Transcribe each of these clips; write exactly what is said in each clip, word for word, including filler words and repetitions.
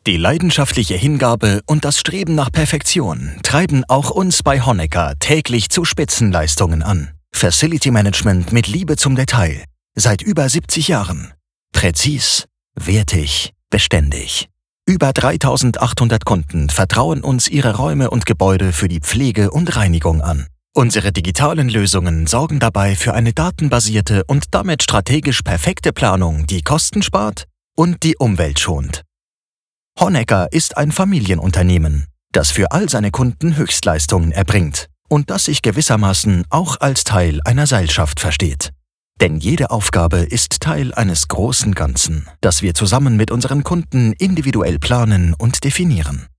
Die leidenschaftliche Hingabe und das Streben nach Perfektion treiben auch uns bei Honecker täglich zu Spitzenleistungen an. Facility Management mit Liebe zum Detail. Seit über siebzig Jahren. Präzis, wertig, beständig. Über dreitausendachthundert Kunden vertrauen uns ihre Räume und Gebäude für die Pflege und Reinigung an. Unsere digitalen Lösungen sorgen dabei für eine datenbasierte und damit strategisch perfekte Planung, die Kosten spart und die Umwelt schont. Honecker ist ein Familienunternehmen, das für all seine Kunden Höchstleistungen erbringt und das sich gewissermaßen auch als Teil einer Seilschaft versteht. Denn jede Aufgabe ist Teil eines großen Ganzen, das wir zusammen mit unseren Kunden individuell planen und definieren.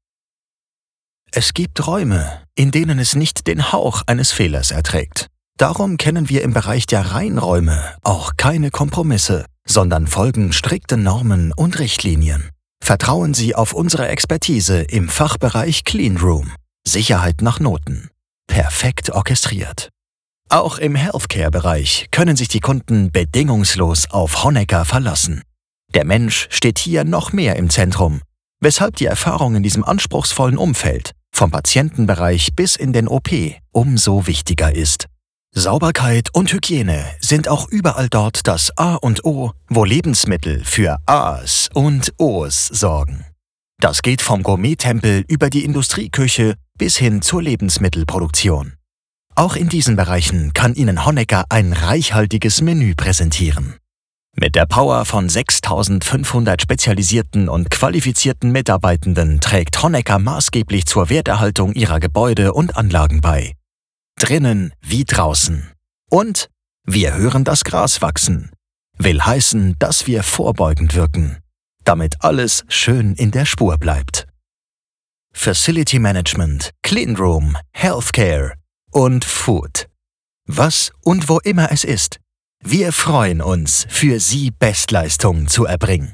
Es gibt Räume, in denen es nicht den Hauch eines Fehlers erträgt. Darum kennen wir im Bereich der Reinräume auch keine Kompromisse, sondern folgen strikten Normen und Richtlinien. Vertrauen Sie auf unsere Expertise im Fachbereich Cleanroom. Sicherheit nach Noten. Perfekt orchestriert. Auch im Healthcare-Bereich können sich die Kunden bedingungslos auf Honecker verlassen. Der Mensch steht hier noch mehr im Zentrum, weshalb die Erfahrung in diesem anspruchsvollen Umfeld, vom Patientenbereich bis in den O P, umso wichtiger ist. Sauberkeit und Hygiene sind auch überall dort das A und O, wo Lebensmittel für A's und O's sorgen. Das geht vom Gourmet-Tempel über die Industrieküche bis hin zur Lebensmittelproduktion. Auch in diesen Bereichen kann Ihnen Honecker ein reichhaltiges Menü präsentieren. Mit der Power von sechstausendfünfhundert spezialisierten und qualifizierten Mitarbeitenden trägt Honecker maßgeblich zur Werterhaltung Ihrer Gebäude und Anlagen bei. Drinnen wie draußen. Und wir hören das Gras wachsen. Will heißen, dass wir vorbeugend wirken, damit alles schön in der Spur bleibt. Facility Management, Cleanroom, Healthcare und Food. Was und wo immer es ist, wir freuen uns, für Sie Bestleistungen zu erbringen.